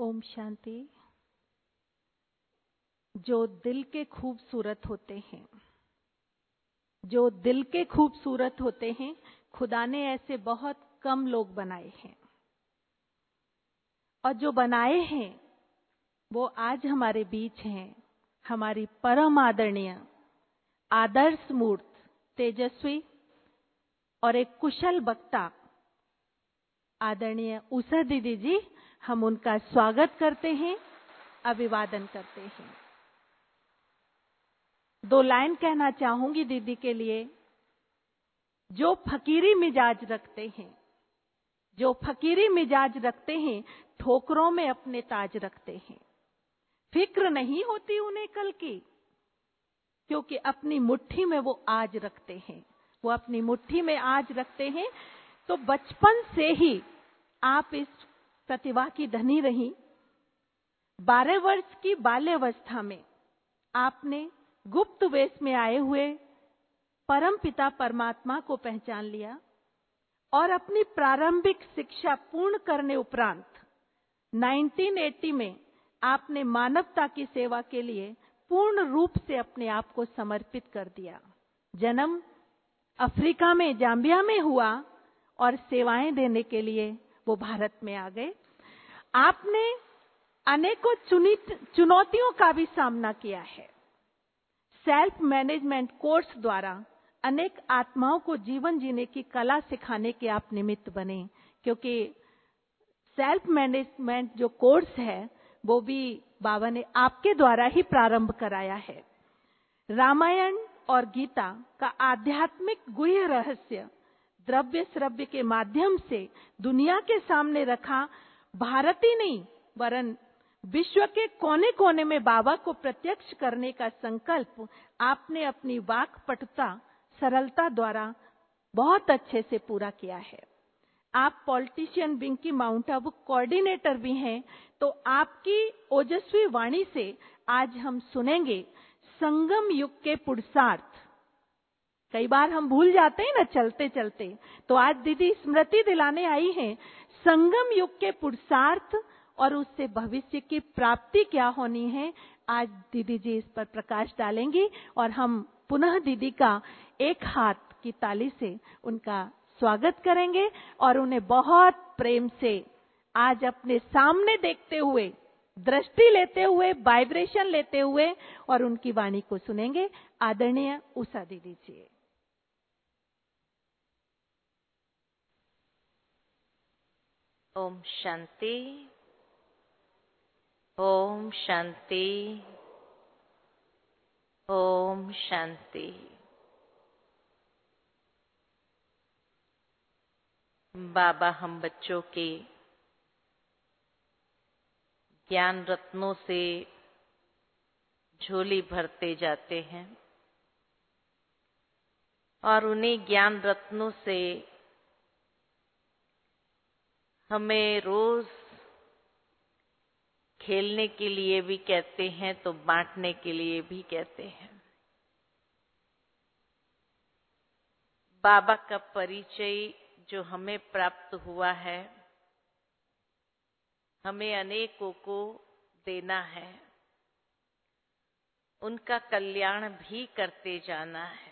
ओम शांति। जो दिल के खूबसूरत होते हैं, जो दिल के खूबसूरत होते हैं, खुदा ने ऐसे बहुत कम लोग बनाए हैं, और जो बनाए हैं वो आज हमारे बीच हैं। हमारी परम आदरणीय, आदर्श मूर्त, तेजस्वी और एक कुशल वक्ता आदरणीय उषा दीदी जी, हम उनका स्वागत करते हैं, अभिवादन करते हैं। 2 लाइन कहना चाहूंगी दीदी के लिए। जो फकीरी मिजाज रखते हैं, जो फकीरी मिजाज रखते हैं, ठोकरों में अपने ताज रखते हैं। फिक्र नहीं होती उन्हें कल की, क्योंकि अपनी मुट्ठी में वो आज रखते हैं। वो अपनी मुट्ठी में आज रखते हैं। तो बचपन से ही आप इस प्रतिभा की धनी रही। 12 वर्ष की बाल्यावस्था में आपने गुप्त वेश में आए हुए परम पिता परमात्मा को पहचान लिया, और अपनी प्रारंभिक शिक्षा पूर्ण करने उपरांत 1980 में आपने मानवता की सेवा के लिए पूर्ण रूप से अपने आप को समर्पित कर दिया। जन्म अफ्रीका में, जाम्बिया में हुआ, और सेवाएं देने के लिए वो भारत में आ गए। आपने अनेकों चुनौतियों का भी सामना किया है। सेल्फ मैनेजमेंट कोर्स द्वारा अनेक आत्माओं को जीवन जीने की कला सिखाने के आप निमित्त बने, क्योंकि सेल्फ मैनेजमेंट जो कोर्स है वो भी बाबा ने आपके द्वारा ही प्रारंभ कराया है। रामायण और गीता का आध्यात्मिक गुह्य रहस्य द्रव्य श्रव्य के माध्यम से दुनिया के सामने रखा। भारत ही नहीं वरन विश्व के कोने कोने में बाबा को प्रत्यक्ष करने का संकल्प आपने अपनी वाक्पटुता, सरलता द्वारा बहुत अच्छे से पूरा किया है। आप पॉलिटिशियन विंग की माउंट आबू कोऑर्डिनेटर भी हैं। तो आपकी ओजस्वी वाणी से आज हम सुनेंगे संगम युग के पुरुषार्थ। कई बार हम भूल जाते हैं ना चलते चलते, तो आज दीदी स्मृति दिलाने आई हैं संगम युग के पुरुषार्थ और उससे भविष्य की प्राप्ति क्या होनी है। आज दीदी जी इस पर प्रकाश डालेंगी, और हम पुनः दीदी का एक हाथ की ताली से उनका स्वागत करेंगे, और उन्हें बहुत प्रेम से आज अपने सामने देखते हुए, दृष्टि लेते हुए, वाइब्रेशन लेते हुए, और उनकी वाणी को सुनेंगे। आदरणीय उषा दीदी जी। ओम शांति, ओम शांति, ओम शांति। बाबा हम बच्चों के ज्ञान रत्नों से झोली भरते जाते हैं, और उन्हीं ज्ञान रत्नों से हमें रोज खेलने के लिए भी कहते हैं, तो बांटने के लिए भी कहते हैं। बाबा का परिचय जो हमें प्राप्त हुआ है, हमें अनेकों को देना है, उनका कल्याण भी करते जाना है।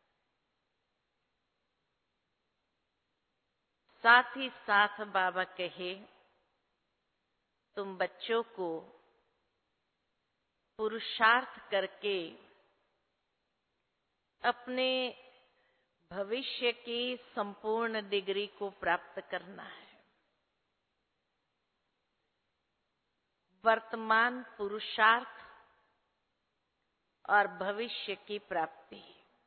साथ ही साथ बाबा कहे, तुम बच्चों को पुरुषार्थ करके अपने भविष्य की संपूर्ण डिग्री को प्राप्त करना है। वर्तमान पुरुषार्थ और भविष्य की प्राप्ति,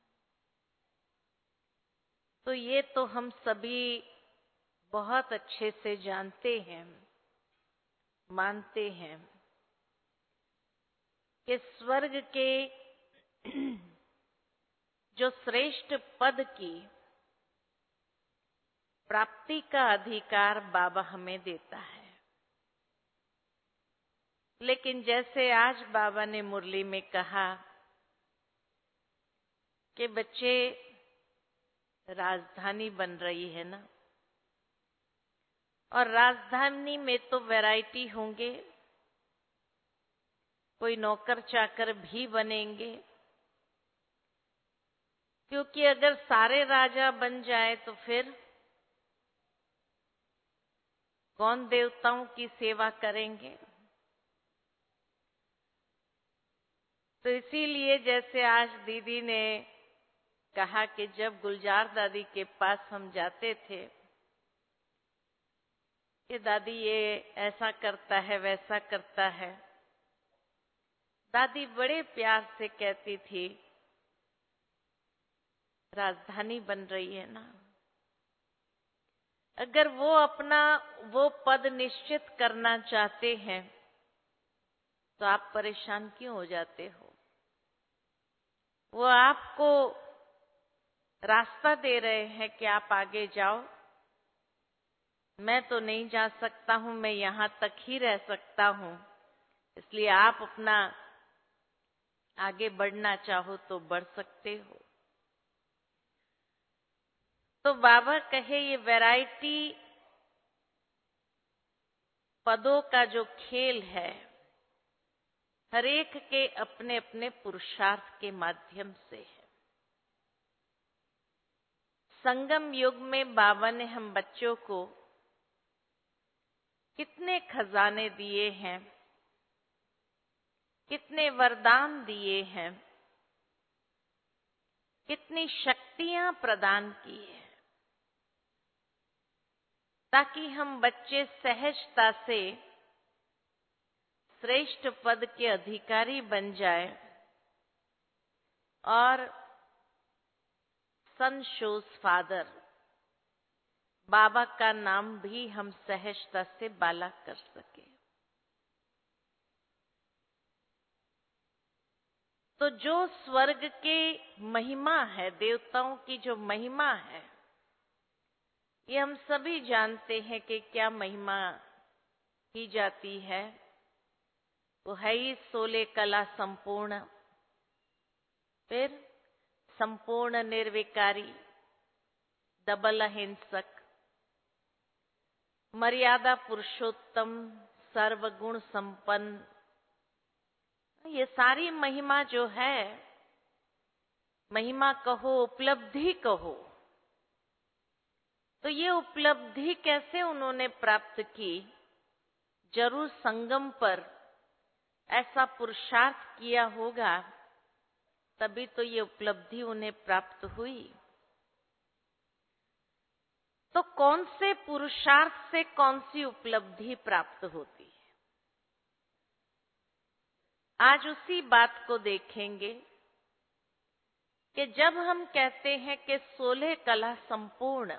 तो ये तो हम सभी बहुत अच्छे से जानते हैं, मानते हैं कि स्वर्ग के जो श्रेष्ठ पद की प्राप्ति का अधिकार बाबा हमें देता है। लेकिन जैसे आज बाबा ने मुरली में कहा कि बच्चे, राजधानी बन रही है ना, और राजधानी में तो वैरायटी होंगे, कोई नौकर चाकर भी बनेंगे, क्योंकि अगर सारे राजा बन जाए तो फिर कौन देवताओं की सेवा करेंगे। तो इसीलिए जैसे आज दीदी ने कहा कि जब गुलजार दादी के पास हम जाते थे कि दादी ये ऐसा करता है वैसा करता है, दादी बड़े प्यार से कहती थी राजधानी बन रही है ना, अगर वो अपना वो पद निश्चित करना चाहते हैं तो आप परेशान क्यों हो जाते हो। वो आपको रास्ता दे रहे हैं कि आप आगे जाओ, मैं तो नहीं जा सकता हूं, मैं यहां तक ही रह सकता हूं, इसलिए आप अपना आगे बढ़ना चाहो तो बढ़ सकते हो। तो बाबा कहे ये वैरायटी पदों का जो खेल है, हर एक के अपने अपने पुरुषार्थ के माध्यम से है। संगम युग में बाबा ने हम बच्चों को कितने खजाने दिए हैं, कितने वरदान दिए हैं, कितनी शक्तियां प्रदान की है, ताकि हम बच्चे सहजता से श्रेष्ठ पद के अधिकारी बन जाए और सन शोज फादर बाबा का नाम भी हम सहजता से बाला कर सके। तो जो स्वर्ग के महिमा है, देवताओं की जो महिमा है, ये हम सभी जानते हैं कि क्या महिमा की जाती है। वो है ही 16 कला संपूर्ण, फिर संपूर्ण निर्विकारी, डबल अहिंसक, मर्यादा पुरुषोत्तम, सर्वगुण संपन्न। ये सारी महिमा जो है, महिमा कहो उपलब्धि कहो, तो ये उपलब्धि कैसे उन्होंने प्राप्त की। जरूर संगम पर ऐसा पुरुषार्थ किया होगा, तभी तो ये उपलब्धि उन्हें प्राप्त हुई। तो कौन से पुरुषार्थ से कौन सी उपलब्धि प्राप्त होती है, आज उसी बात को देखेंगे कि जब हम कहते हैं कि 16 कला संपूर्ण,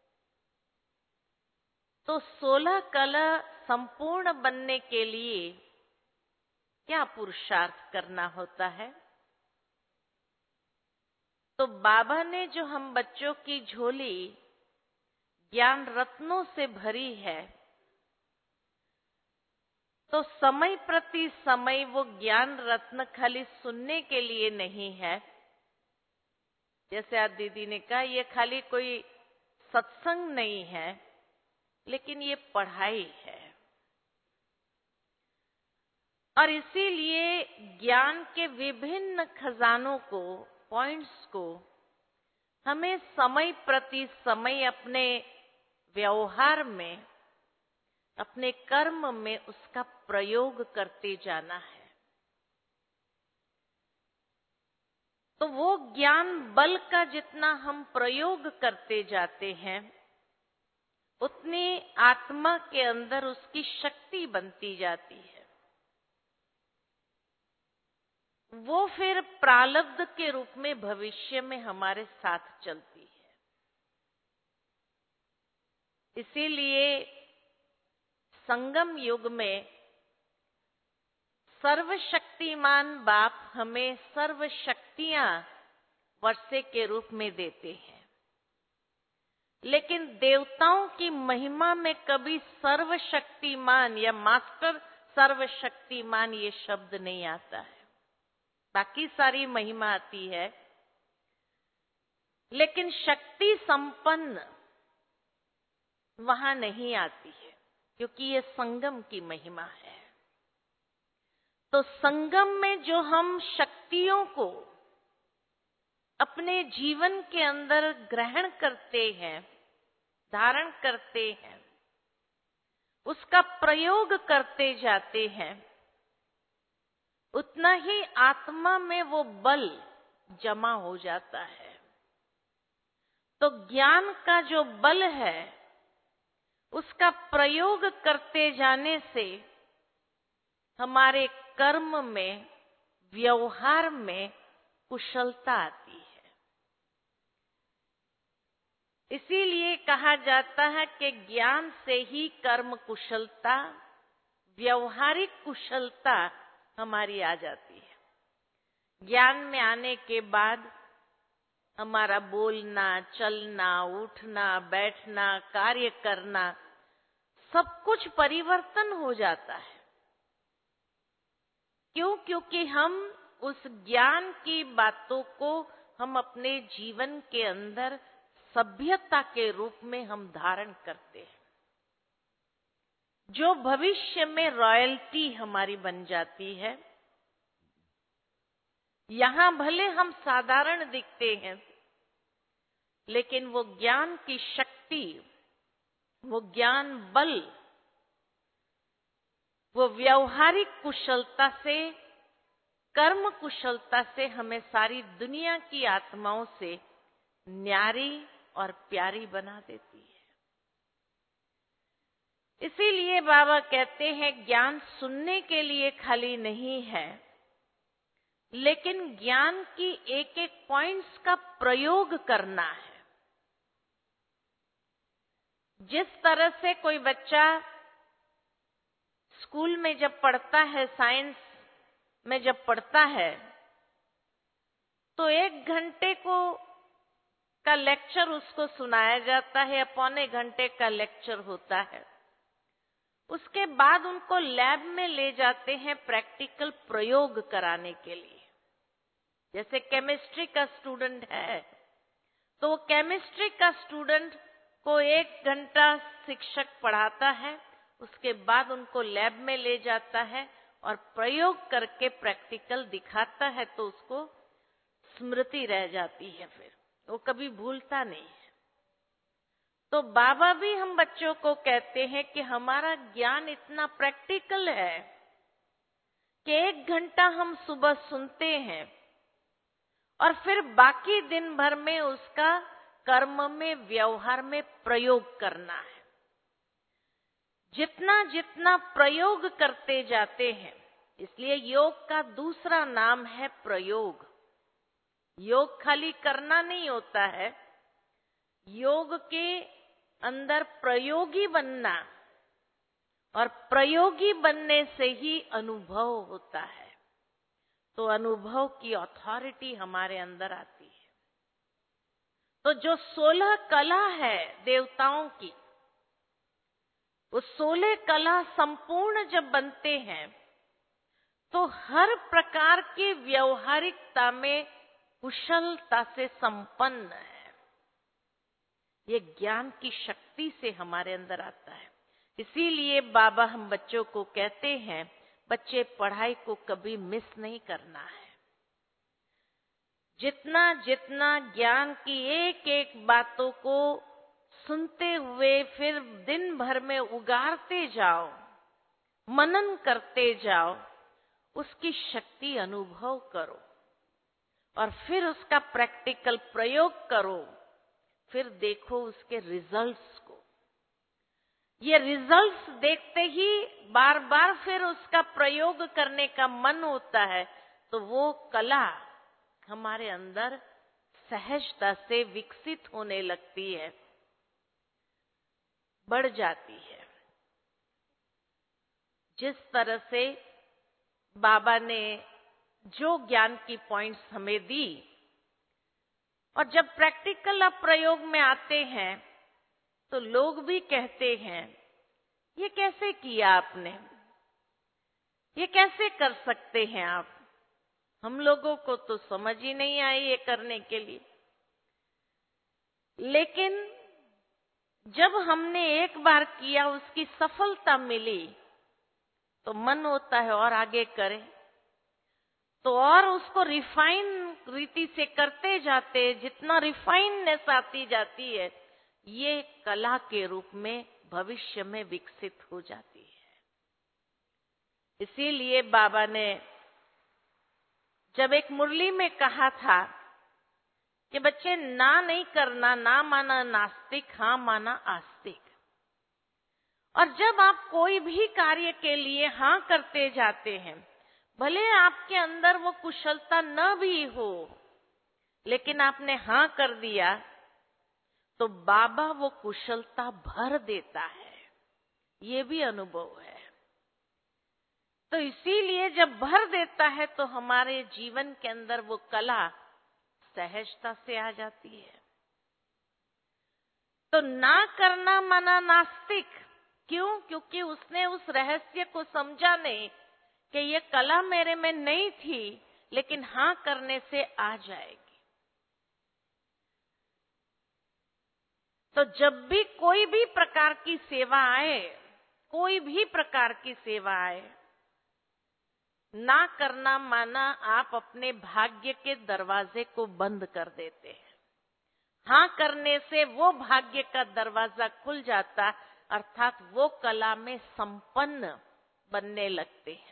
तो 16 कला संपूर्ण बनने के लिए क्या पुरुषार्थ करना होता है। तो बाबा ने जो हम बच्चों की झोली ज्ञान रत्नों से भरी है, तो समय प्रति समय वो ज्ञान रत्न खाली सुनने के लिए नहीं है। जैसे आज दीदी ने कहा, ये खाली कोई सत्संग नहीं है, लेकिन ये पढ़ाई है। और इसीलिए ज्ञान के विभिन्न खजानों को, पॉइंट्स को हमें समय प्रति समय अपने व्यवहार में, अपने कर्म में उसका प्रयोग करते जाना है। तो वो ज्ञान बल का जितना हम प्रयोग करते जाते हैं, उतनी आत्मा के अंदर उसकी शक्ति बनती जाती है। वो फिर प्रारब्ध के रूप में भविष्य में हमारे साथ चलती है। इसीलिए संगम युग में सर्वशक्तिमान बाप हमें सर्व शक्तियां वर्षे के रूप में देते हैं, लेकिन देवताओं की महिमा में कभी सर्वशक्तिमान या मास्टर सर्वशक्तिमान ये शब्द नहीं आता है। बाकी सारी महिमा आती है, लेकिन शक्ति संपन्न वहां नहीं आती है, क्योंकि ये संगम की महिमा है। तो संगम में जो हम शक्तियों को अपने जीवन के अंदर ग्रहण करते हैं, धारण करते हैं, उसका प्रयोग करते जाते हैं, उतना ही आत्मा में वो बल जमा हो जाता है। तो ज्ञान का जो बल है, उसका प्रयोग करते जाने से हमारे कर्म में, व्यवहार में कुशलता आती है। इसीलिए कहा जाता है कि ज्ञान से ही कर्म कुशलता, व्यवहारिक कुशलता हमारी आ जाती है। ज्ञान में आने के बाद हमारा बोलना, चलना, उठना, बैठना, कार्य करना, सब कुछ परिवर्तन हो जाता है। क्यों? क्योंकि हम उस ज्ञान की बातों को हम अपने जीवन के अंदर सभ्यता के रूप में हम धारण करते हैं, जो भविष्य में रॉयल्टी हमारी बन जाती है। यहां भले हम साधारण दिखते हैं, लेकिन वो ज्ञान की शक्ति, वो ज्ञान बल, वो व्यवहारिक कुशलता से, कर्म कुशलता से हमें सारी दुनिया की आत्माओं से न्यारी और प्यारी बना देती है। इसीलिए बाबा कहते हैं ज्ञान सुनने के लिए खाली नहीं है, लेकिन ज्ञान की एक एक पॉइंट्स का प्रयोग करना है। जिस तरह से कोई बच्चा स्कूल में जब पढ़ता है, साइंस में जब पढ़ता है, तो 1 घंटे का लेक्चर उसको सुनाया जाता है या पौने घंटे का लेक्चर होता है। उसके बाद उनको लैब में ले जाते हैं प्रैक्टिकल प्रयोग कराने के लिए। जैसे केमिस्ट्री का स्टूडेंट है, तो वो केमिस्ट्री का स्टूडेंट को 1 घंटा शिक्षक पढ़ाता है, उसके बाद उनको लैब में ले जाता है और प्रयोग करके प्रैक्टिकल दिखाता है, तो उसको स्मृति रह जाती है, फिर वो कभी भूलता नहीं है। तो बाबा भी हम बच्चों को कहते हैं कि हमारा ज्ञान इतना प्रैक्टिकल है कि 1 घंटा हम सुबह सुनते हैं और फिर बाकी दिन भर में उसका कर्म में, व्यवहार में प्रयोग करना है। जितना जितना प्रयोग करते जाते हैं, इसलिए योग का दूसरा नाम है प्रयोग। योग खाली करना नहीं होता है, योग के अंदर प्रयोगी बनना, और प्रयोगी बनने से ही अनुभव होता है। तो अनुभव की अथॉरिटी हमारे अंदर आती है। तो जो 16 कला है देवताओं की, वो 16 कला संपूर्ण जब बनते हैं, तो हर प्रकार की व्यवहारिकता में कुशलता से संपन्न है। ये ज्ञान की शक्ति से हमारे अंदर आता है। इसीलिए बाबा हम बच्चों को कहते हैं, बच्चे पढ़ाई को कभी मिस नहीं करना है। जितना जितना ज्ञान की एक एक बातों को सुनते हुए फिर दिन भर में उगारते जाओ, मनन करते जाओ, उसकी शक्ति अनुभव करो और फिर उसका प्रैक्टिकल प्रयोग करो, फिर देखो उसके रिजल्ट्स को। ये रिजल्ट्स देखते ही बार बार फिर उसका प्रयोग करने का मन होता है, तो वो कला हमारे अंदर सहजता से विकसित होने लगती है, बढ़ जाती है। जिस तरह से बाबा ने जो ज्ञान की पॉइंट्स हमें दी, और जब प्रैक्टिकल अब प्रयोग में आते हैं तो लोग भी कहते हैं, ये कैसे किया आपने, ये कैसे कर सकते हैं आप, हम लोगों को तो समझ ही नहीं आई ये करने के लिए। लेकिन जब हमने एक बार किया, उसकी सफलता मिली, तो मन होता है और आगे करें, तो और उसको रिफाइन रीति से करते जाते, जितना रिफाइननेस आती जाती है, ये कला के रूप में भविष्य में विकसित हो जाती है। इसीलिए बाबा ने जब एक मुरली में कहा था कि बच्चे ना नहीं करना, ना माना नास्तिक, हाँ माना आस्तिक। और जब आप कोई भी कार्य के लिए हाँ करते जाते हैं, भले आपके अंदर वो कुशलता न भी हो, लेकिन आपने हाँ कर दिया तो बाबा वो कुशलता भर देता है। ये भी अनुभव है। तो इसीलिए जब भर देता है तो हमारे जीवन के अंदर वो कला सहजता से आ जाती है। तो ना करना माना नास्तिक, क्यों? क्योंकि उसने उस रहस्य को समझा नहीं कि ये कला मेरे में नहीं थी, लेकिन हाँ करने से आ जाएगी। तो जब भी कोई भी प्रकार की सेवा आए, कोई भी प्रकार की सेवा आए, ना करना माना आप अपने भाग्य के दरवाजे को बंद कर देते हैं। हाँ करने से वो भाग्य का दरवाजा खुल जाता, अर्थात वो कला में संपन्न बनने लगते हैं।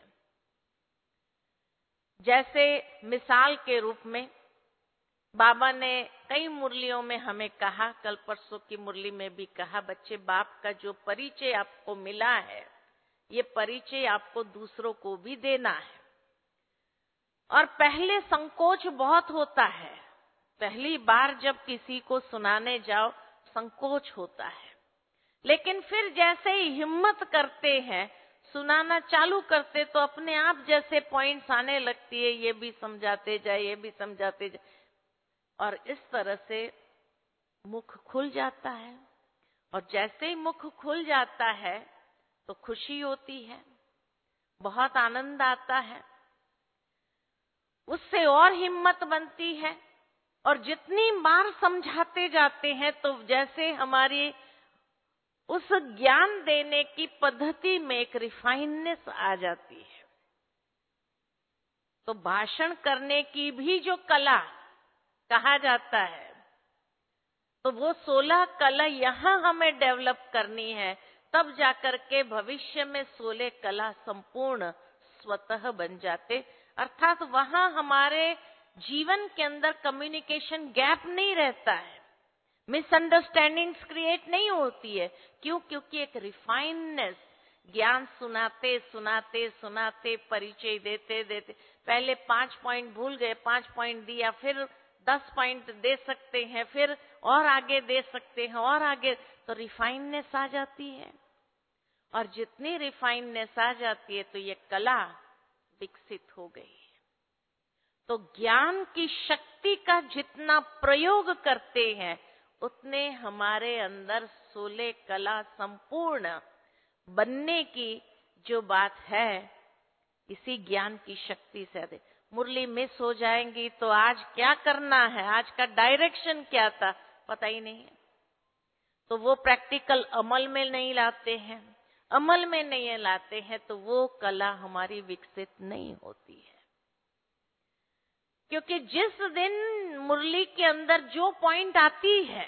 जैसे मिसाल के रूप में बाबा ने कई मुरलियों में हमें कहा, कल परसों की मुरली में भी कहा, बच्चे बाप का जो परिचय आपको मिला है, ये परिचय आपको दूसरों को भी देना है। और पहले संकोच बहुत होता है, पहली बार जब किसी को सुनाने जाओ संकोच होता है, लेकिन फिर जैसे ही हिम्मत करते हैं, सुनाना चालू करते, तो अपने आप जैसे पॉइंट्स आने लगती है, ये भी समझाते जाए, ये भी समझाते जाए, और इस तरह से मुख खुल जाता है। और जैसे ही मुख खुल जाता है तो खुशी होती है, बहुत आनंद आता है, उससे और हिम्मत बनती है। और जितनी बार समझाते जाते हैं तो जैसे हमारी उस ज्ञान देने की पद्धति में एक रिफाइननेस आ जाती है। तो भाषण करने की भी जो कला कहा जाता है, तो वो 16 कला यहां हमें डेवलप करनी है, तब जाकर के भविष्य में 16 कला संपूर्ण स्वतः बन जाते। अर्थात वहां हमारे जीवन के अंदर कम्युनिकेशन गैप नहीं रहता है, मिसअंडरस्टैंडिंग्स क्रिएट नहीं होती है। क्यों? क्योंकि एक रिफाइननेस, ज्ञान सुनाते सुनाते सुनाते, परिचय देते देते, पहले 5 पॉइंट भूल गए, 5 पॉइंट दिया, फिर 10 पॉइंट दे सकते हैं, फिर और आगे दे सकते हैं, और आगे, तो रिफाइननेस आ जाती है। और जितनी रिफाइननेस आ जाती है तो ये कला विकसित हो गई। तो ज्ञान की शक्ति का जितना प्रयोग करते हैं, उतने हमारे अंदर 16 कला संपूर्ण बनने की जो बात है, इसी ज्ञान की शक्ति से अधिक। मुरली मिस हो जाएंगी तो आज क्या करना है, आज का डायरेक्शन क्या था, पता ही नहीं है। तो वो प्रैक्टिकल अमल में नहीं लाते हैं, अमल में नहीं लाते हैं, तो वो कला हमारी विकसित नहीं होती है। क्योंकि जिस दिन मुरली के अंदर जो पॉइंट आती है,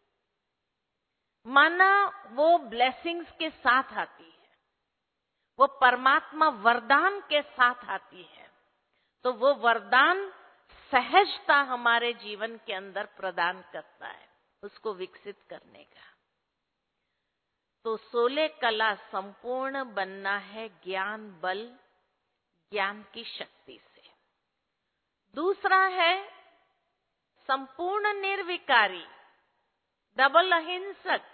माना वो ब्लेसिंग्स के साथ आती है, वो परमात्मा वरदान के साथ आती है, तो वो वरदान सहजता हमारे जीवन के अंदर प्रदान करता है उसको विकसित करने का। तो 16 कला संपूर्ण बनना है ज्ञान बल, ज्ञान की शक्ति से। दूसरा है संपूर्ण निर्विकारी, डबल अहिंसक।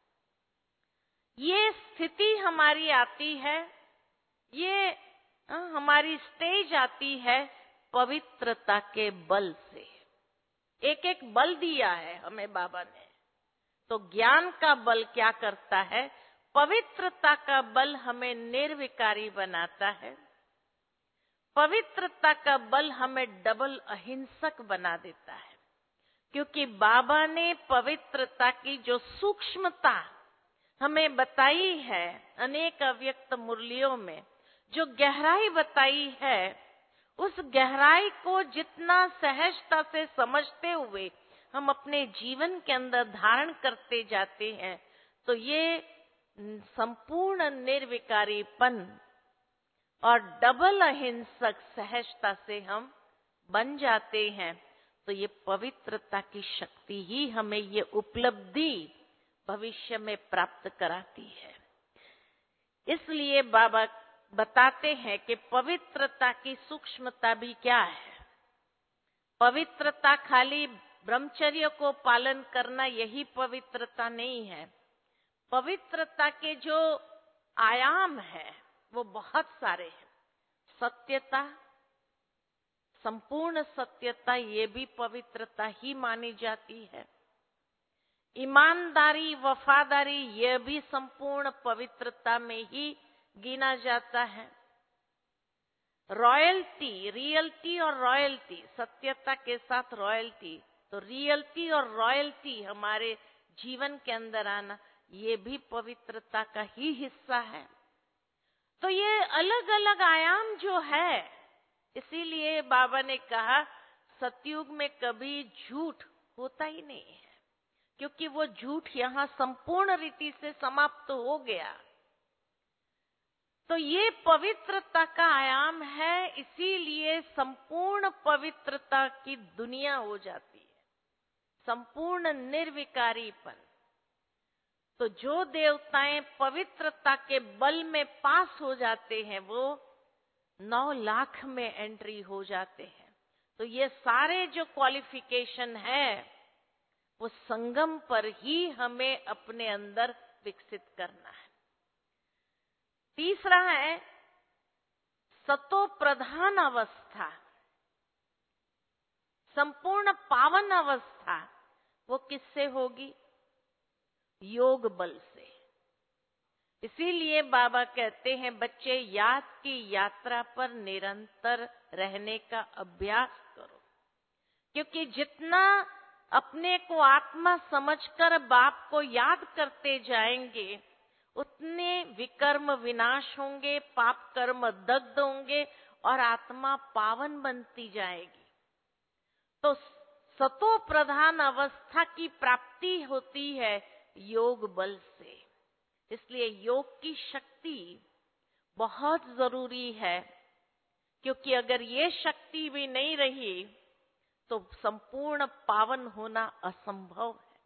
ये स्थिति हमारी आती है, ये हमारी स्टेज आती है पवित्रता के बल से। एक एक बल दिया है हमें बाबा ने। तो ज्ञान का बल क्या करता है? पवित्रता का बल हमें निर्विकारी बनाता है। पवित्रता का बल हमें डबल अहिंसक बना देता है, क्योंकि बाबा ने पवित्रता की जो सूक्ष्मता हमें बताई है, अनेक अव्यक्त मुरलियों में जो गहराई बताई है, उस गहराई को जितना सहजता से समझते हुए हम अपने जीवन के अंदर धारण करते जाते हैं, तो ये संपूर्ण निर्विकारीपन और डबल अहिंसक सहजता से हम बन जाते हैं। तो ये पवित्रता की शक्ति ही हमें ये उपलब्धि भविष्य में प्राप्त कराती है। इसलिए बाबा बताते हैं कि पवित्रता की सूक्ष्मता भी क्या है। पवित्रता खाली ब्रह्मचर्य को पालन करना यही पवित्रता नहीं है। पवित्रता के जो आयाम है वो बहुत सारे हैं। सत्यता, संपूर्ण सत्यता, ये भी पवित्रता ही मानी जाती है। ईमानदारी, वफादारी, ये भी संपूर्ण पवित्रता में ही गिना जाता है। रॉयल्टी, रियल्टी और रॉयल्टी, सत्यता के साथ रॉयल्टी, तो रियल्टी और रॉयल्टी हमारे जीवन के अंदर आना, ये भी पवित्रता का ही हिस्सा है। तो ये अलग अलग आयाम जो है, इसीलिए बाबा ने कहा सतयुग में कभी झूठ होता ही नहीं है, क्योंकि वो झूठ यहाँ संपूर्ण रीति से समाप्त हो गया। तो ये पवित्रता का आयाम है, इसीलिए संपूर्ण पवित्रता की दुनिया हो जाती है, संपूर्ण निर्विकारीपन। तो जो देवताएं पवित्रता के बल में पास हो जाते हैं, वो 9 लाख में एंट्री हो जाते हैं। तो ये सारे जो क्वालिफिकेशन है, वो संगम पर ही हमें अपने अंदर विकसित करना है। तीसरा है सतो प्रधान अवस्था, संपूर्ण पावन अवस्था। वो किससे होगी? योग बल से। इसीलिए बाबा कहते हैं बच्चे याद की यात्रा पर निरंतर रहने का अभ्यास करो, क्योंकि जितना अपने को आत्मा समझकर बाप को याद करते जाएंगे, उतने विकर्म विनाश होंगे, पाप कर्म दग्ध होंगे और आत्मा पावन बनती जाएगी। तो सतो प्रधान अवस्था की प्राप्ति होती है योग बल से। इसलिए योग की शक्ति बहुत जरूरी है, क्योंकि अगर ये शक्ति भी नहीं रही तो संपूर्ण पावन होना असंभव है।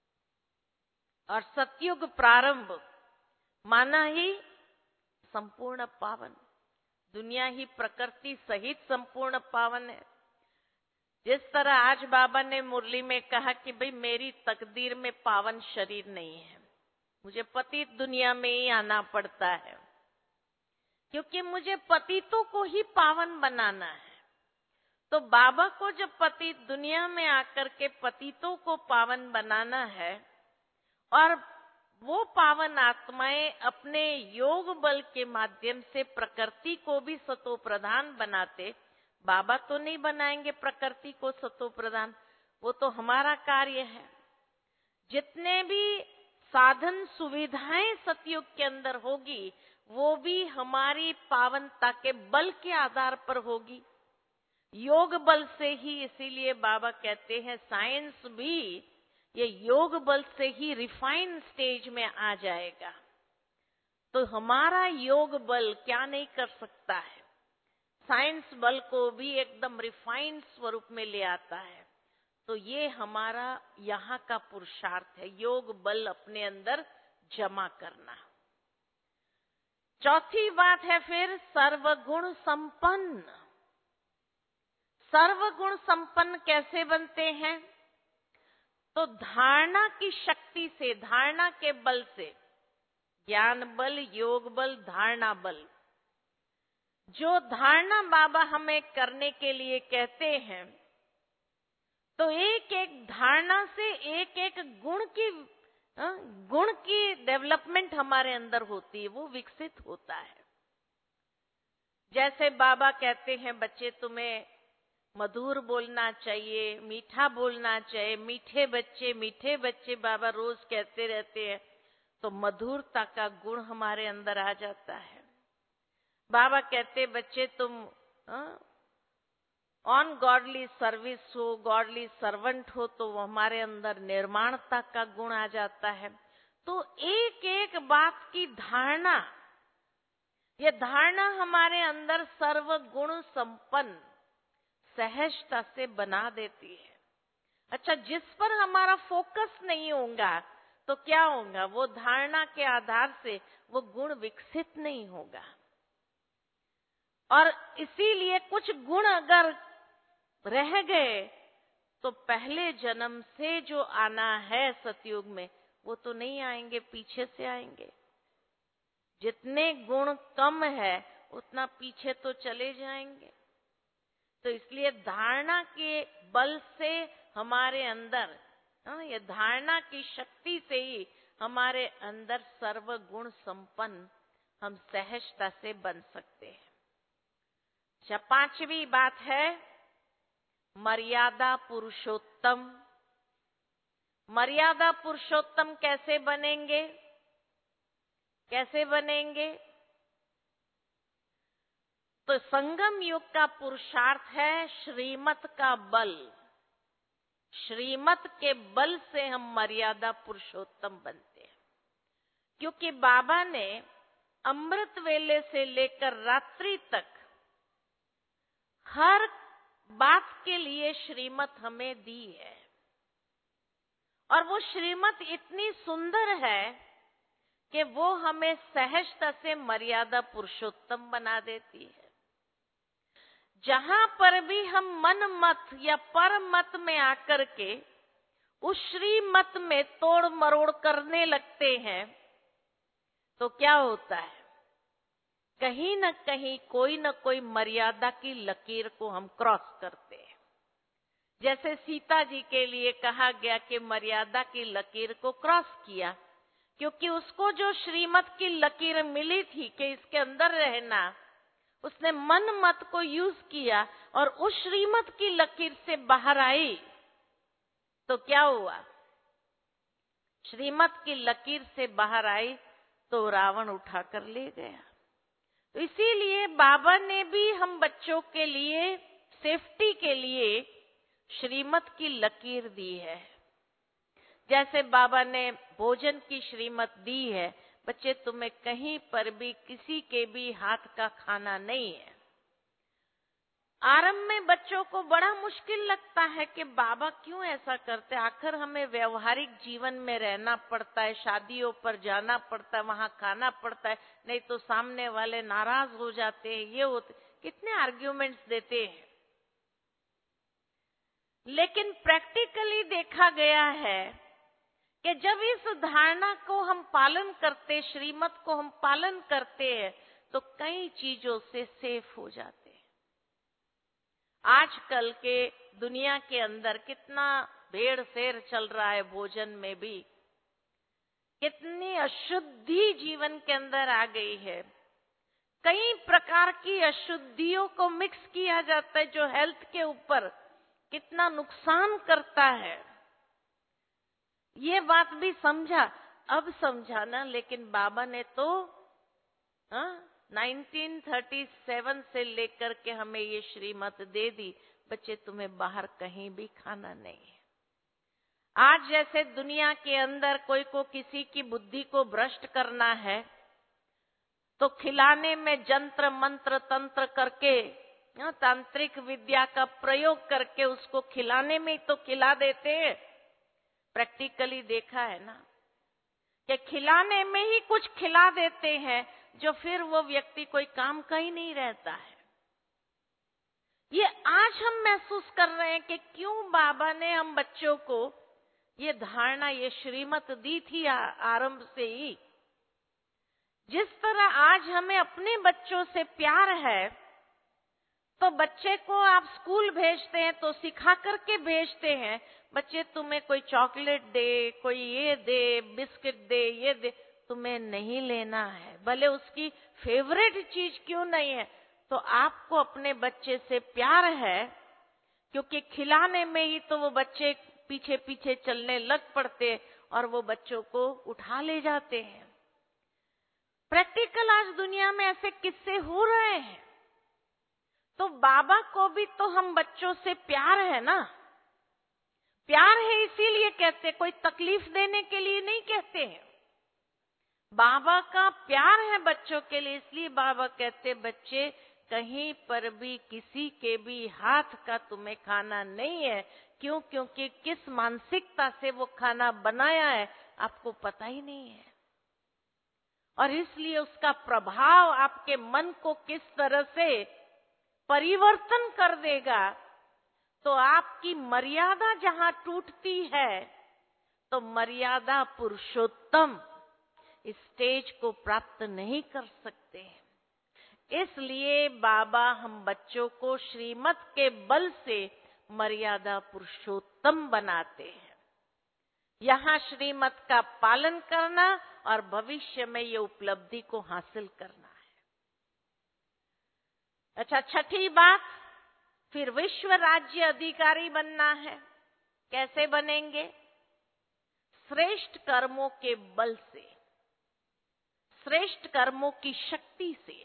और सतयुग प्रारंभ माना ही संपूर्ण पावन, दुनिया ही प्रकृति सहित संपूर्ण पावन है। जिस तरह आज बाबा ने मुरली में कहा कि भाई मेरी तकदीर में पावन शरीर नहीं है, मुझे पतित दुनिया में ही आना पड़ता है, क्योंकि मुझे पतितों को ही पावन बनाना है। तो बाबा को जब पतित दुनिया में आकर के पतितों को पावन बनाना है, और वो पावन आत्माएं अपने योग बल के माध्यम से प्रकृति को भी सतो प्रधान बनाते, बाबा तो नहीं बनाएंगे प्रकृति को सतो प्रधान, वो तो हमारा कार्य है। जितने भी साधन सुविधाएं सतयुग के अंदर होगी, वो भी हमारी पावनता के बल के आधार पर होगी, योग बल से ही। इसीलिए बाबा कहते हैं साइंस भी ये योग बल से ही रिफाइन स्टेज में आ जाएगा। तो हमारा योग बल क्या नहीं कर सकता है, साइंस बल को भी एकदम रिफाइंड स्वरूप में ले आता है। तो ये हमारा यहाँ का पुरुषार्थ है, योग बल अपने अंदर जमा करना। चौथी बात है फिर सर्वगुण संपन्न। सर्वगुण संपन्न कैसे बनते हैं? तो धारणा की शक्ति से, धारणा के बल से, ज्ञान बल, योग बल, धारणा बल। जो धारणा बाबा हमें करने के लिए कहते हैं, तो एक एक धारणा से एक एक गुण की डेवलपमेंट हमारे अंदर होती है, वो विकसित होता है। जैसे बाबा कहते हैं बच्चे तुम्हें मधुर बोलना चाहिए, मीठा बोलना चाहिए, मीठे बच्चे बाबा रोज कहते रहते हैं, तो मधुरता का गुण हमारे अंदर आ जाता है। बाबा कहते बच्चे तुम ऑन गॉडली सर्विस हो, गॉडली सर्वेंट हो, तो वो हमारे अंदर निर्माणता का गुण आ जाता है। तो एक एक बात की धारणा, ये धारणा हमारे अंदर सर्वगुण संपन्न सहजता से बना देती है। अच्छा, जिस पर हमारा फोकस नहीं होगा तो क्या होगा, वो धारणा के आधार से वो गुण विकसित नहीं होगा। और इसीलिए कुछ गुण अगर रह गए तो पहले जन्म से जो आना है सतयुग में, वो तो नहीं आएंगे, पीछे से आएंगे। जितने गुण कम है उतना पीछे तो चले जाएंगे। तो इसलिए धारणा के बल से हमारे अंदर, ये धारणा की शक्ति से ही हमारे अंदर सर्वगुण संपन्न हम सहजता से बन सकते हैं। अच्छा, पांचवी बात है मर्यादा पुरुषोत्तम। मर्यादा पुरुषोत्तम कैसे बनेंगे? कैसे बनेंगे? तो संगम युग का पुरुषार्थ है श्रीमत का बल। श्रीमत के बल से हम मर्यादा पुरुषोत्तम बनते हैं। क्योंकि बाबा ने अमृत वेले से लेकर रात्रि तक हर बात के लिए श्रीमत हमें दी है। और वो श्रीमत इतनी सुंदर है कि वो हमें सहजता से मर्यादा पुरुषोत्तम बना देती है। जहां पर भी हम मन मत या पर मत में आकर के उस श्रीमत में तोड़ मरोड़ करने लगते हैं तो क्या होता है, कहीं न कहीं कोई न कोई मर्यादा की लकीर को हम क्रॉस करते हैं। जैसे सीता जी के लिए कहा गया कि मर्यादा की लकीर को क्रॉस किया, क्योंकि उसको जो श्रीमत की लकीर मिली थी कि इसके अंदर रहना, उसने मन मत को यूज किया और उस श्रीमत की लकीर से बाहर आई तो क्या हुआ, श्रीमत की लकीर से बाहर आई तो रावण उठाकर ले गया। तो इसीलिए बाबा ने भी हम बच्चों के लिए सेफ्टी के लिए श्रीमत की लकीर दी है। जैसे बाबा ने भोजन की श्रीमत दी है, बच्चे तुम्हें कहीं पर भी किसी के भी हाथ का खाना नहीं है। आरंभ में बच्चों को बड़ा मुश्किल लगता है कि बाबा क्यों ऐसा करते हैं, आखिर हमें व्यवहारिक जीवन में रहना पड़ता है, शादियों पर जाना पड़ता है, वहां खाना पड़ता है, नहीं तो सामने वाले नाराज हो जाते हैं, ये होते, कितने आर्ग्यूमेंट्स देते हैं। लेकिन प्रैक्टिकली देखा गया है कि जब इस धारणा को हम पालन करते, श्रीमत को हम पालन करते हैं, तो कई चीजों से सेफ हो जाते हैं। आजकल के दुनिया के अंदर कितना भेड़ सेर चल रहा है, भोजन में भी कितनी अशुद्धि जीवन के अंदर आ गई है। कई प्रकार की अशुद्धियों को मिक्स किया जाता है जो हेल्थ के ऊपर कितना नुकसान करता है। ये बात भी समझा, अब समझाना, लेकिन बाबा ने तो 1937 से लेकर के हमें ये श्रीमत दे दी, बच्चे तुम्हें बाहर कहीं भी खाना नहीं है। आज जैसे दुनिया के अंदर कोई को किसी की बुद्धि को भ्रष्ट करना है तो खिलाने में जंत्र मंत्र तंत्र करके, तांत्रिक विद्या का प्रयोग करके उसको खिलाने में ही तो खिला देते हैं। प्रैक्टिकली देखा है ना कि खिलाने में ही कुछ खिला देते हैं जो फिर वो व्यक्ति कोई काम का ही नहीं रहता है। ये आज हम महसूस कर रहे हैं कि क्यों बाबा ने हम बच्चों को ये धारणा, ये श्रीमत दी थी आरंभ से ही। जिस तरह आज हमें अपने बच्चों से प्यार है, तो बच्चे को आप स्कूल भेजते हैं तो सिखा करके भेजते हैं, बच्चे तुम्हें कोई चॉकलेट दे, कोई ये दे, बिस्किट दे, ये दे, तुम्हें नहीं लेना है, भले उसकी फेवरेट चीज क्यों नहीं है, तो आपको अपने बच्चे से प्यार है, क्योंकि खिलाने में ही तो वो बच्चे पीछे पीछे चलने लग पड़ते और वो बच्चों को उठा ले जाते हैं। प्रैक्टिकल आज दुनिया में ऐसे किस्से हो रहे हैं। तो तो बाबा को भी तो हम बच्चों से प्यार है ना, प्यार है इसीलिए कहते, कोई तकलीफ देने के लिए नहीं कहते हैं। बाबा का प्यार है बच्चों के लिए, इसलिए बाबा कहते बच्चे कहीं पर भी किसी के भी हाथ का तुम्हें खाना नहीं है। क्यों? क्योंकि किस मानसिकता से वो खाना बनाया है आपको पता ही नहीं है, और इसलिए उसका प्रभाव आपके मन को किस तरह से परिवर्तन कर देगा। तो आपकी मर्यादा जहां टूटती है तो मर्यादा पुरुषोत्तम इस स्टेज को प्राप्त नहीं कर सकते हैं। इसलिए बाबा हम बच्चों को श्रीमत के बल से मर्यादा पुरुषोत्तम बनाते हैं। यहाँ श्रीमत का पालन करना और भविष्य में ये उपलब्धि को हासिल करना है। अच्छा, छठी बात, फिर विश्व राज्य अधिकारी बनना है। कैसे बनेंगे? श्रेष्ठ कर्मों के बल से, श्रेष्ठ कर्मों की शक्ति से।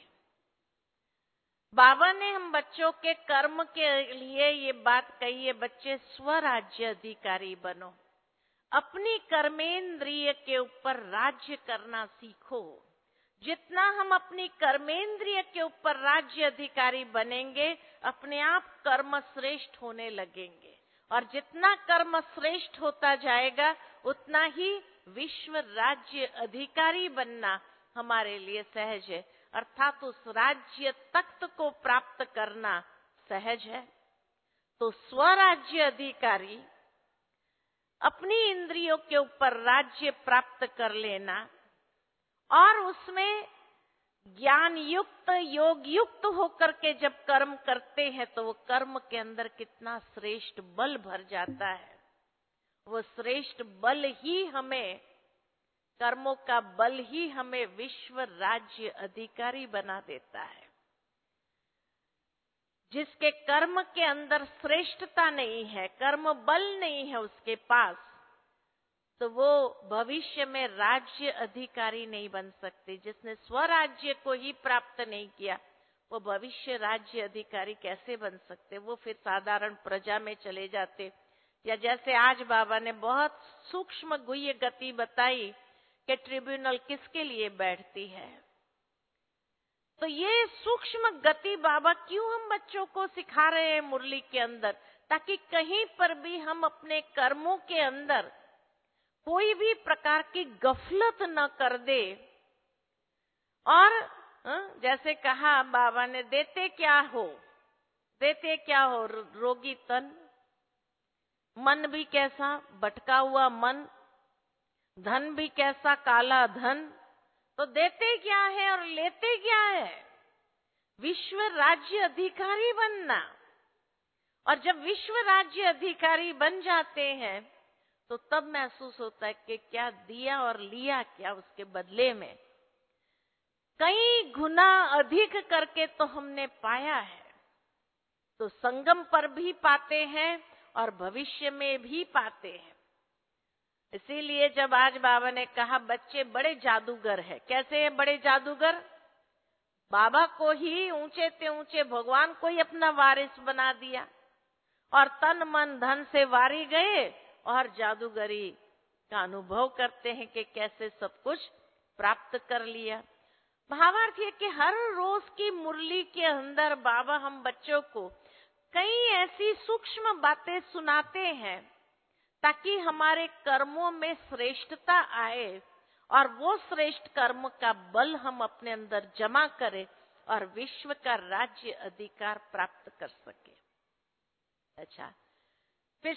बाबा ने हम बच्चों के कर्म के लिए ये बात कही है, बच्चे स्वराज्य अधिकारी बनो, अपनी कर्मेंद्रिय के ऊपर राज्य करना सीखो। जितना हम अपनी कर्मेंद्रिय के ऊपर राज्य अधिकारी बनेंगे, अपने आप कर्म श्रेष्ठ होने लगेंगे, और जितना कर्म श्रेष्ठ होता जाएगा उतना ही विश्व राज्य अधिकारी बनना हमारे लिए सहज है, अर्थात उस राज्य तख्त को प्राप्त करना सहज है। तो स्वराज्य अधिकारी, अपनी इंद्रियों के ऊपर राज्य प्राप्त कर लेना और उसमें ज्ञान युक्त, योग युक्त होकर के जब कर्म करते हैं तो वो कर्म के अंदर कितना श्रेष्ठ बल भर जाता है। वो श्रेष्ठ बल ही हमें, कर्मों का बल ही हमें विश्व राज्य अधिकारी बना देता है। जिसके कर्म के अंदर श्रेष्ठता नहीं है, कर्म बल नहीं है उसके पास, तो वो भविष्य में राज्य अधिकारी नहीं बन सकते। जिसने स्वराज्य को ही प्राप्त नहीं किया वो भविष्य राज्य अधिकारी कैसे बन सकते? वो फिर साधारण प्रजा में चले जाते। या जैसे आज बाबा ने बहुत सूक्ष्म गुह्य गति बताई कि ट्रिब्यूनल किसके लिए बैठती है, तो ये सूक्ष्म गति बाबा क्यों हम बच्चों को सिखा रहे हैं मुरली के अंदर, ताकि कहीं पर भी हम अपने कर्मों के अंदर कोई भी प्रकार की गफलत न कर दे। और जैसे कहा बाबा ने, देते क्या हो, देते क्या हो, रोगी तन, मन भी कैसा भटका हुआ मन, धन भी कैसा काला धन, तो देते क्या है और लेते क्या है? विश्व राज्य अधिकारी बनना। और जब विश्व राज्य अधिकारी बन जाते हैं तो तब महसूस होता है कि क्या दिया और लिया क्या उसके बदले में। कई गुना अधिक करके तो हमने पाया है, तो संगम पर भी पाते हैं और भविष्य में भी पाते हैं। इसीलिए जब आज बाबा ने कहा बच्चे बड़े जादूगर है, कैसे है बड़े जादूगर? बाबा को ही, ऊंचे ते ऊंचे भगवान को ही अपना वारिस बना दिया और तन मन धन से वारी गए और जादूगरी का अनुभव करते हैं कि कैसे सब कुछ प्राप्त कर लिया। भावार्थ ये कि हर रोज की मुरली के अंदर बाबा हम बच्चों को कई ऐसी सूक्ष्म बातें सुनाते हैं ताकि हमारे कर्मों में श्रेष्ठता आए और वो श्रेष्ठ कर्म का बल हम अपने अंदर जमा करें और विश्व का राज्य अधिकार प्राप्त कर सके। अच्छा, फिर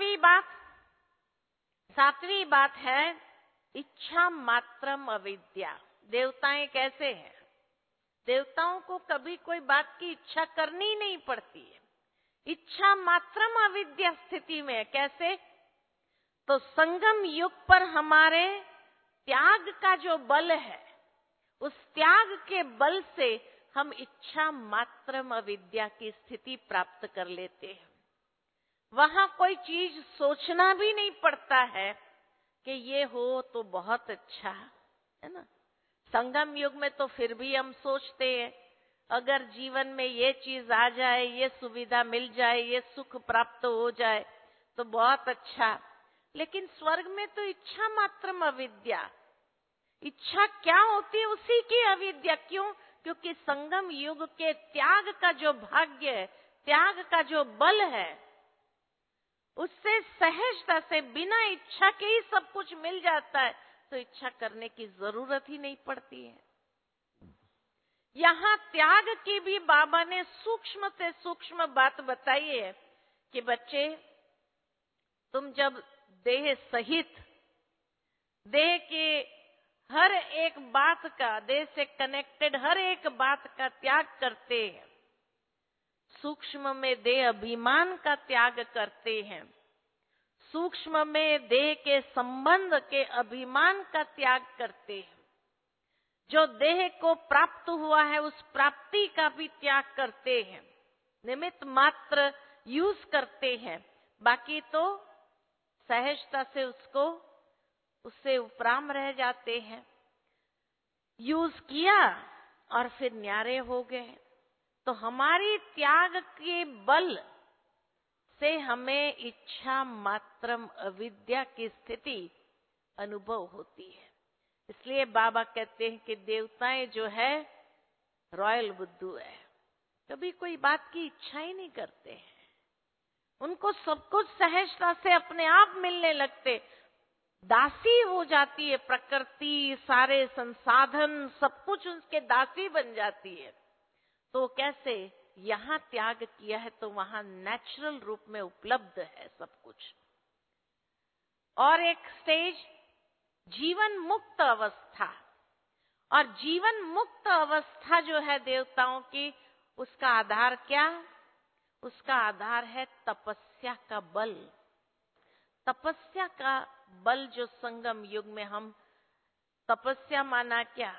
सातवीं बात है इच्छा मात्रम अविद्या। देवताएं कैसे हैं? देवताओं को कभी कोई बात की इच्छा करनी नहीं पड़ती है, इच्छा मात्रम अविद्या स्थिति में। कैसे? तो संगम युग पर हमारे त्याग का जो बल है, उस त्याग के बल से हम इच्छा मात्रम अविद्या की स्थिति प्राप्त कर लेते हैं। वहां कोई चीज सोचना भी नहीं पड़ता है कि ये हो तो बहुत अच्छा है ना। संगम युग में तो फिर भी हम सोचते हैं, अगर जीवन में ये चीज आ जाए, ये सुविधा मिल जाए, ये सुख प्राप्त हो जाए तो बहुत अच्छा। लेकिन स्वर्ग में तो इच्छा मात्रम अविद्या। इच्छा क्या होती है? उसी की अविद्या। क्यों? क्योंकि संगम युग के त्याग का जो भाग्य है, त्याग का जो बल है, उससे सहजता से बिना इच्छा के ही सब कुछ मिल जाता है, तो इच्छा करने की जरूरत ही नहीं पड़ती है। यहाँ त्याग की भी बाबा ने सूक्ष्म से सूक्ष्म बात बताई है कि बच्चे, तुम जब देह सहित, देह के हर एक बात का, देह से कनेक्टेड हर एक बात का त्याग करते हैं, सूक्ष्म में देह अभिमान का त्याग करते हैं, सूक्ष्म में देह के संबंध के अभिमान का त्याग करते हैं, जो देह को प्राप्त हुआ है उस प्राप्ति का भी त्याग करते हैं, निमित्त मात्र यूज करते हैं, बाकी तो सहजता से उससे उपराम रह जाते हैं। यूज किया और फिर न्यारे हो गए। तो हमारी त्याग के बल से हमें इच्छा मात्रम अविद्या की स्थिति अनुभव होती है। इसलिए बाबा कहते हैं कि देवताएं जो है रॉयल बुद्धू है, कभी कोई बात की इच्छा ही नहीं करते हैं। उनको सब कुछ सहजता से अपने आप मिलने लगते। दासी हो जाती है प्रकृति, सारे संसाधन, सब कुछ उसके दासी बन जाती है। तो कैसे? यहाँ त्याग किया है तो वहां नेचुरल रूप में उपलब्ध है सब कुछ। और एक स्टेज जीवन मुक्त अवस्था। और जीवन मुक्त अवस्था जो है देवताओं की, उसका आधार क्या? उसका आधार है तपस्या का बल। तपस्या का बल जो संगम युग में हम, तपस्या माना क्या?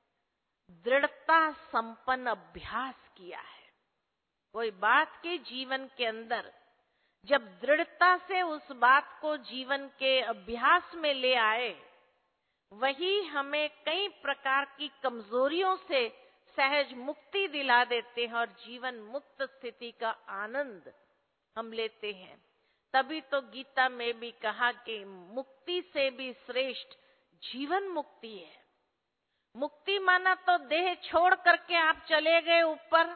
दृढ़ता संपन्न अभ्यास किया है। कोई बात के जीवन के अंदर जब दृढ़ता से उस बात को जीवन के अभ्यास में ले आए, वही हमें कई प्रकार की कमजोरियों से सहज मुक्ति दिला देते हैं और जीवन मुक्त स्थिति का आनंद हम लेते हैं। तभी तो गीता में भी कहा कि मुक्ति से भी श्रेष्ठ जीवन मुक्ति है। मुक्ति माना तो देह छोड़ करके आप चले गए ऊपर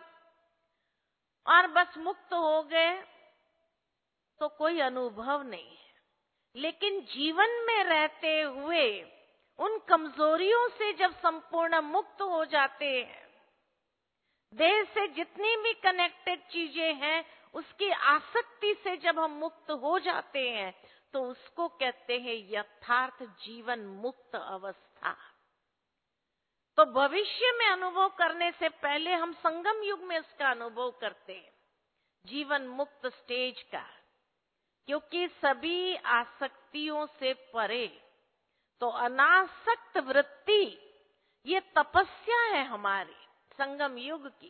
और बस मुक्त हो गए, तो कोई अनुभव नहीं है। लेकिन जीवन में रहते हुए उन कमजोरियों से जब संपूर्ण मुक्त हो जाते हैं, देह से जितनी भी कनेक्टेड चीजें हैं उसकी आसक्ति से जब हम मुक्त हो जाते हैं, तो उसको कहते हैं यथार्थ जीवन मुक्त अवस्था। तो भविष्य में अनुभव करने से पहले हम संगम युग में उसका अनुभव करते हैं, जीवन मुक्त स्टेज का। क्योंकि सभी आसक्तियों से परे, तो अनासक्त वृत्ति, ये तपस्या है हमारी संगम युग की।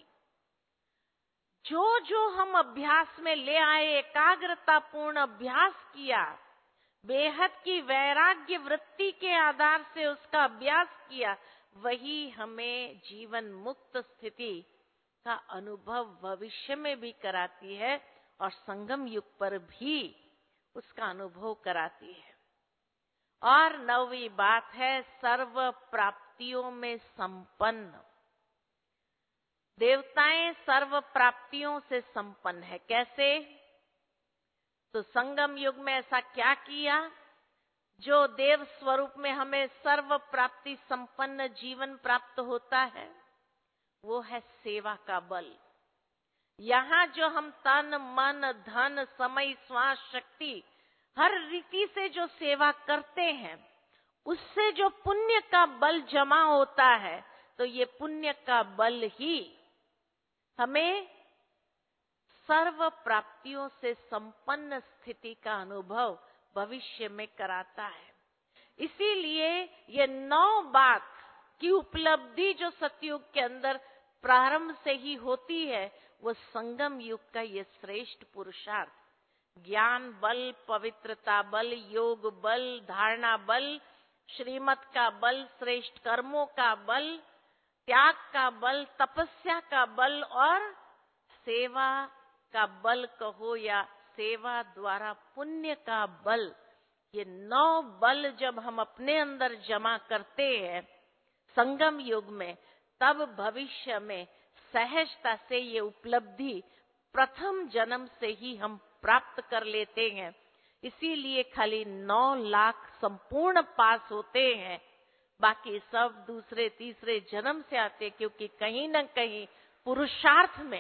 जो जो हम अभ्यास में ले आए, एकाग्रता पूर्ण अभ्यास किया, बेहद की वैराग्य वृत्ति के आधार से उसका अभ्यास किया, वही हमें जीवन मुक्त स्थिति का अनुभव भविष्य में भी कराती है और संगम युग पर भी उसका अनुभव कराती है। और 9वीं बात है सर्व प्राप्तियों में संपन्न। देवताएं सर्व प्राप्तियों से संपन्न है। कैसे? तो संगम युग में ऐसा क्या किया जो देव स्वरूप में हमें सर्व प्राप्ति संपन्न जीवन प्राप्त होता है? वो है सेवा का बल। यहाँ जो हम तन मन धन समय श्वास शक्ति हर रीति से जो सेवा करते हैं, उससे जो पुण्य का बल जमा होता है, तो ये पुण्य का बल ही हमें सर्व प्राप्तियों से संपन्न स्थिति का अनुभव भविष्य में कराता है। इसीलिए ये 9 बात की उपलब्धि जो सतयुग के अंदर प्रारंभ से ही होती है, वो संगम युग का ये श्रेष्ठ पुरुषार्थ, ज्ञान बल, पवित्रता बल, योग बल, धारणा बल, श्रीमत का बल, श्रेष्ठ कर्मों का बल, त्याग का बल, तपस्या का बल और सेवा का बल कहो या सेवा द्वारा पुण्य का बल, ये 9 बल जब हम अपने अंदर जमा करते हैं संगम युग में, तब भविष्य में सहजता से ये उपलब्धि प्रथम जन्म से ही हम प्राप्त कर लेते हैं। इसीलिए खाली 9 लाख संपूर्ण पास होते हैं, बाकी सब दूसरे तीसरे जन्म से आते, क्योंकि कहीं न कहीं पुरुषार्थ में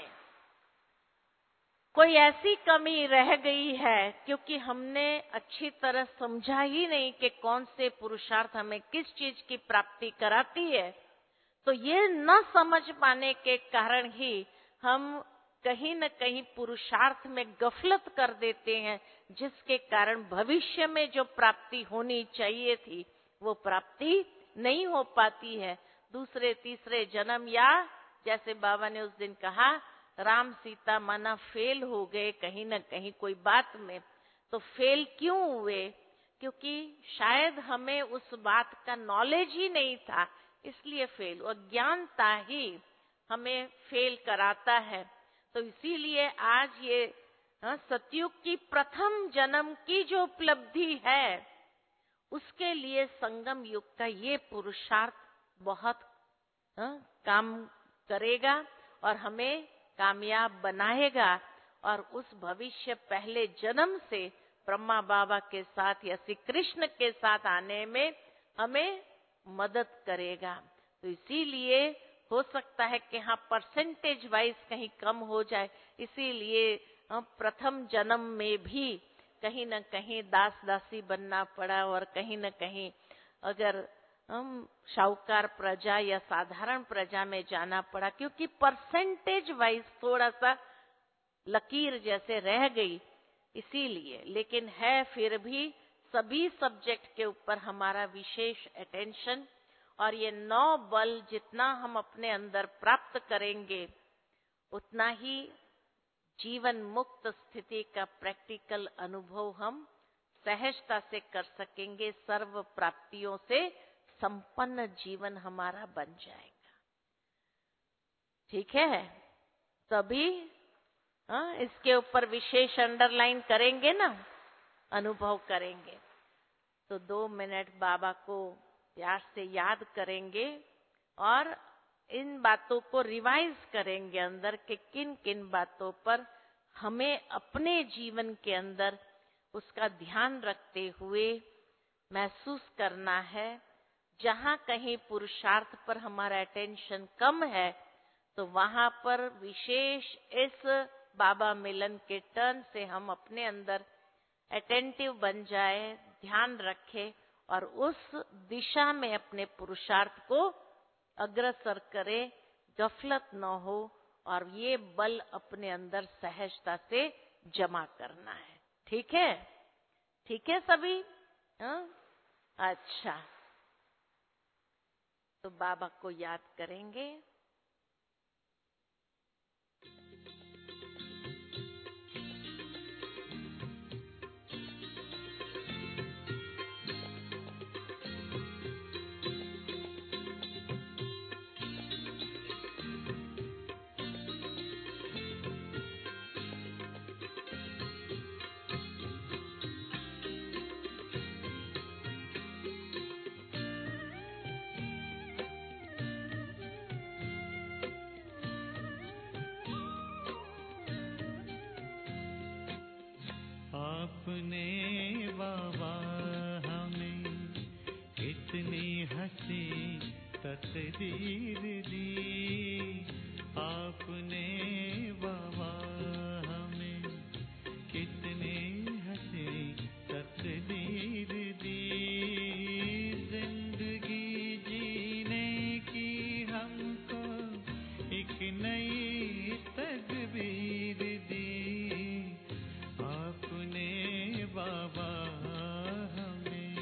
कोई ऐसी कमी रह गई है, क्योंकि हमने अच्छी तरह समझा ही नहीं कि कौन से पुरुषार्थ हमें किस चीज की प्राप्ति कराती है। तो ये न समझ पाने के कारण ही हम कहीं न कहीं पुरुषार्थ में गफलत कर देते हैं, जिसके कारण भविष्य में जो प्राप्ति होनी चाहिए थी वो प्राप्ति नहीं हो पाती है। दूसरे तीसरे जन्म, या जैसे बाबा ने उस दिन कहा, राम सीता माना फेल हो गए कहीं न कहीं कोई बात में। तो फेल क्यों हुए? क्योंकि शायद हमें उस बात का नॉलेज ही नहीं था, इसलिए फेल। अज्ञानता ही हमें फेल कराता है। तो इसीलिए आज ये सतयुग की प्रथम जन्म की जो उपलब्धि है, उसके लिए संगम युग का ये पुरुषार्थ बहुत काम करेगा और हमें कामयाब बनाएगा। और उस भविष्य पहले जन्म से ब्रह्मा बाबा के साथ या श्री कृष्ण के साथ आने में हमें मदद करेगा। तो इसीलिए हो सकता है कि हाँ परसेंटेज वाइज कहीं कम हो जाए, इसीलिए प्रथम जन्म में भी कहीं न कहीं दास दासी बनना पड़ा, और कहीं न कहीं अगर हम शाहूकार प्रजा या साधारण प्रजा में जाना पड़ा, क्योंकि परसेंटेज वाइज थोड़ा सा लकीर जैसे रह गई इसीलिए। लेकिन है फिर भी सभी सब्जेक्ट के ऊपर हमारा विशेष अटेंशन, और ये 9 बल जितना हम अपने अंदर प्राप्त करेंगे उतना ही जीवन मुक्त स्थिति का प्रैक्टिकल अनुभव हम सहजता से कर सकेंगे। सर्व प्राप्तियों से संपन्न जीवन हमारा बन जाएगा। ठीक है, तभी इसके ऊपर विशेष अंडरलाइन करेंगे ना, अनुभव करेंगे। तो 2 मिनट बाबा को प्यार से याद करेंगे और इन बातों को रिवाइज करेंगे अंदर के किन किन बातों पर हमें अपने जीवन के अंदर उसका ध्यान रखते हुए महसूस करना है। जहां कहीं पुरुषार्थ पर हमारा अटेंशन कम है, तो वहां पर विशेष इस बाबा मिलन के टर्न से हम अपने अंदर अटेंटिव बन जाए, ध्यान रखें और उस दिशा में अपने पुरुषार्थ को अग्रसर करें, गफलत न हो, और ये बल अपने अंदर सहजता से जमा करना है। ठीक है? ठीक है सभी? अच्छा, तो बाबा को याद करेंगे। आपने बाबा हमें कितनी हंसी तकदीर दी, आपने बाबा हमें कितनी हंसी तकदीर दी, जिंदगी जीने की हमको एक नई तकदीर दी, आपने बाबा हमें।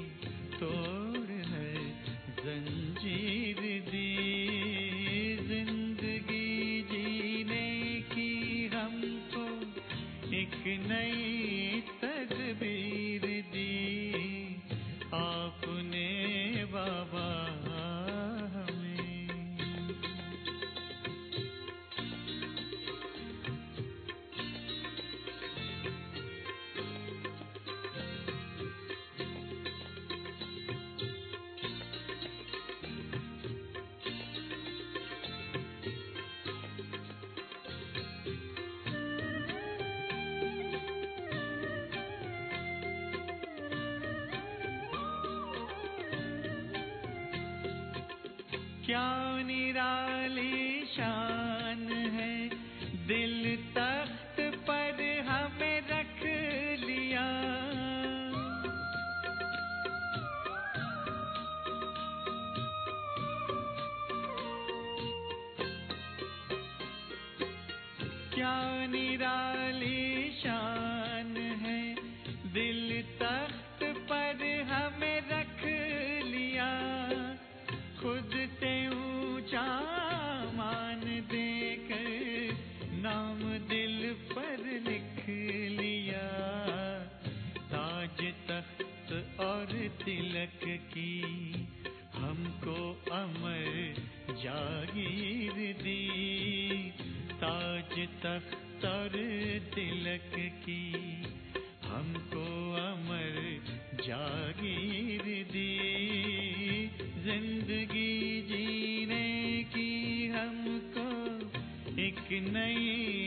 तोड़ है जंजीर दी। जिंदगी जीने की हमको एक नई तकदीर दी आपने बाबा हमें। क्या निराली शान है, दिल तख्त पर हमें रख लिया। क्या निराली शान है, दिल तख्त पर हमें रख लिया। खुद से ऊंचा मान देकर नाम दिल पर लिख लिया। ताज तख्त और तिलक की हमको अमर जागीर दी। ताज तख्त और तिलक की हमको अमर जागीर दी। जिंदगी जीने की हमको एक नई